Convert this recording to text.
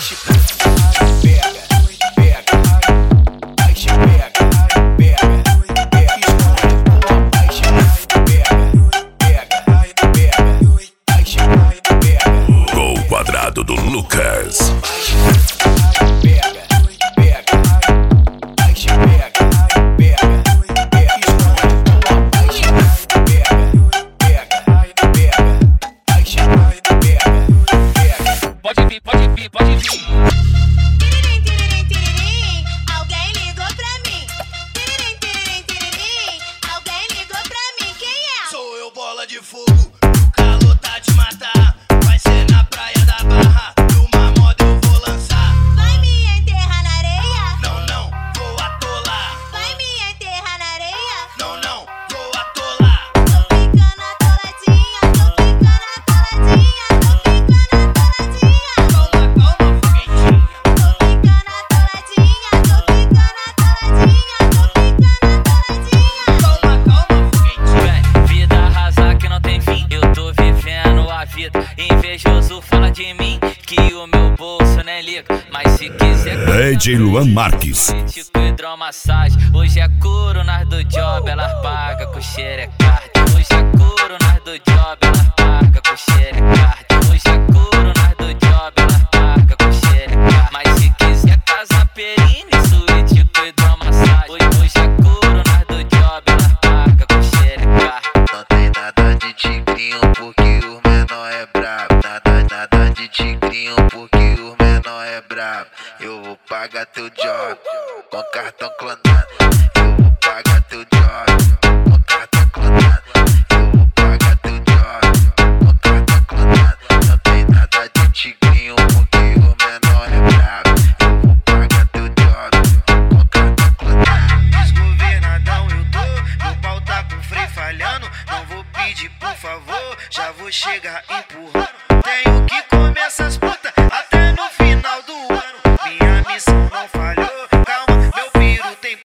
Do Lucas. Pode vir, pode vir, pode vir. Tiririm, tiririm, tiririm, alguém ligou pra mim. Tiririm, tiririm, tiririm, alguém ligou pra mim. Quem é? Sou eu, bola de fogo, o calor tá de matar. Vai ser na praia da Barra, numa moda eu vou lançar. Vai me enterrar na areia? Não, não, vou atolar. Vai me enterrar na areia? Não, não, vou atolar. Tô ficando atoladinha, tô ficando atoladinha, tô ficando atoladinha. Calma, calma, foguetinha. Tô ficando atoladinha, tô ficando atoladinha, tô ficando atoladinha. Calma, calma, foguetinha. Vida arrasar que não tem fim, eu tô vivendo a vida. Invejoso fala de mim, que o meu bolso nem liga. Mas se quiser DJ Luan Marques. Político, hidromassagem. Hoje é couro, nas do job, elas pagam com xerecard. Hoje é couro, nas do job, elas pagam com xerecard. Hoje é couro, nas do job, elas pagam com xerecard. Mas se quiser casa perine, suíte com hidromassagem. Hoje é couro, nas do job, elas pagam com xerecard. Não tem nada de tigrinho porque o menor é brabo. Nada de tigrinho porque o menor é brabo. Eu vou pagar teu job com cartão clonado. Eu vou pagar teu job com cartão clonado. Eu vou pagar teu job com cartão clonado. Não tem nada de tigrinho porque o menor é brabo. Eu vou pagar teu job com cartão clonado. Desgovernadão eu tô, meu pau tá com freio falhando. Não vou pedir por favor, já vou chegar empurrando. Tenho que comer essas putas até no final do ano. Minha missão não falha.